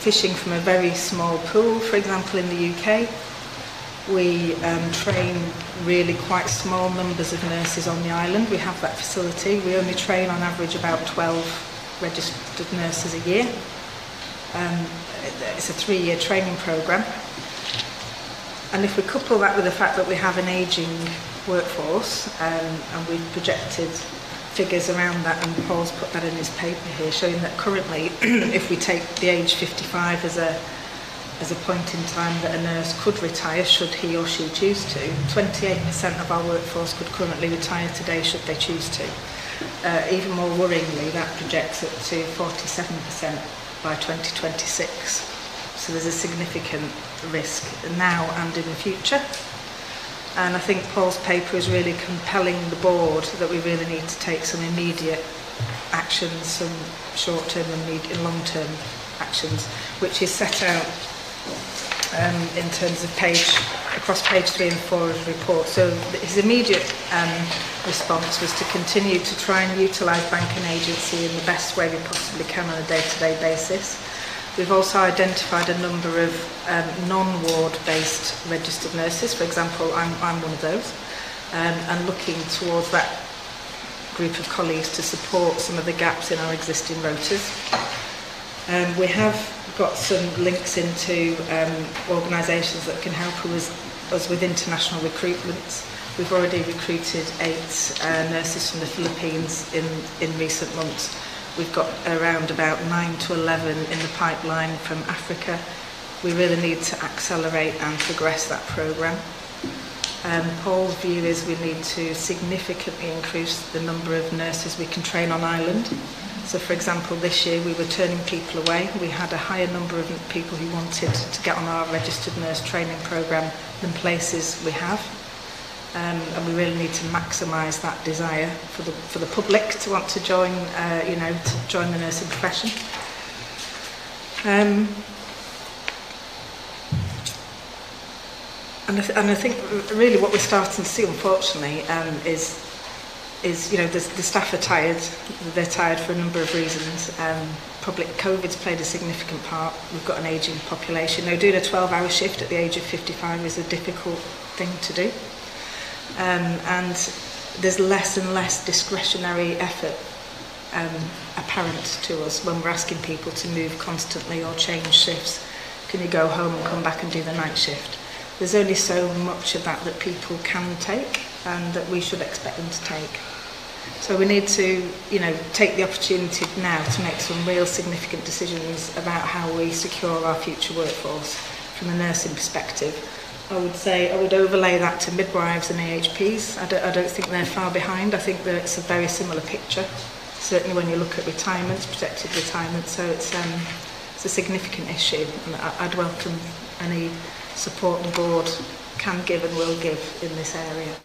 fishing from a very small pool, for example, in the UK. We train really quite small numbers of nurses on the island. We have that facility. We only train on average about 12 registered nurses a year. It's a 3-year training programme. And if we couple that with the fact that we have an ageing workforce, and we've projected figures around that, and Paul's put that in his paper here, showing that currently, if we take the age 55 as a point in time that a nurse could retire, should he or she choose to, 28% of our workforce could currently retire today should they choose to. Even more worryingly, that projects up to 47% by 2026. So there's a significant risk now and in the future. And I think Paul's paper is really compelling the board that we really need to take some immediate actions, some short-term and long-term actions, which is set out in terms of across page 3 and 4 of the report. So his immediate response was to continue to try and utilise bank and agency in the best way we possibly can on a day-to-day basis. We've also identified a number of non-ward based registered nurses. For example, I'm one of those, and looking towards that group of colleagues to support some of the gaps in our existing rotas. We have got some links into organisations that can help us with international recruitments. We've already recruited 8 nurses from the Philippines in recent months. We've got around about 9 to 11 in the pipeline from Africa. We really need to accelerate and progress that programme. Paul's view is we need to significantly increase the number of nurses we can train on island. So for example, this year we were turning people away. We had a higher number of people who wanted to get on our registered nurse training programme than places we have. And we really need to maximise that desire for the public to want to join, to join the nursing profession. And I think really what we're starting to see, unfortunately, is the staff are tired. They're tired for a number of reasons. Probably COVID's played a significant part. We've got an ageing population. Now, doing a 12-hour shift at the age of 55 is a difficult thing to do. And there's less and less discretionary effort apparent to us when we're asking people to move constantly or change shifts. Can you go home and come back and do the night shift? There's only so much of that people can take, and that we should expect them to take. So we need to, take the opportunity now to make some real significant decisions about how we secure our future workforce from a nursing perspective. I would say I would overlay that to midwives and AHPs. I don't think they're far behind. I think that it's a very similar picture, certainly when you look at retirements, protected retirement. So it's a significant issue, and I'd welcome any support the board can give and will give in this area.